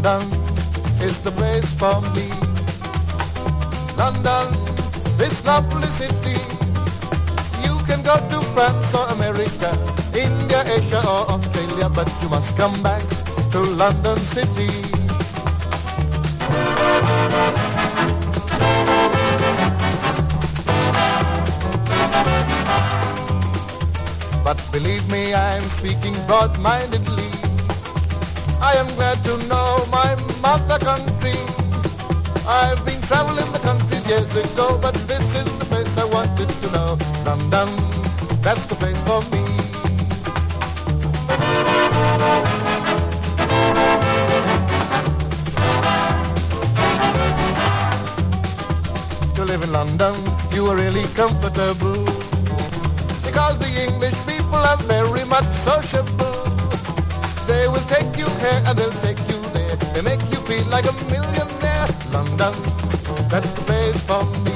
London is the place for me. London, this lovely city. You can go to France or America, India, Asia or Australia, but you must come back to London City. But believe me, I'm speaking broad-mindedly. I am glad to know my mother country. I've been traveling the country years ago, but this is the place I wanted to know. London, that's the place for me. To live in London, you are really comfortable, because the English people are very much sociable. They will take you here and they'll take you there. They make you feel like a millionaire. London, that's the place for me.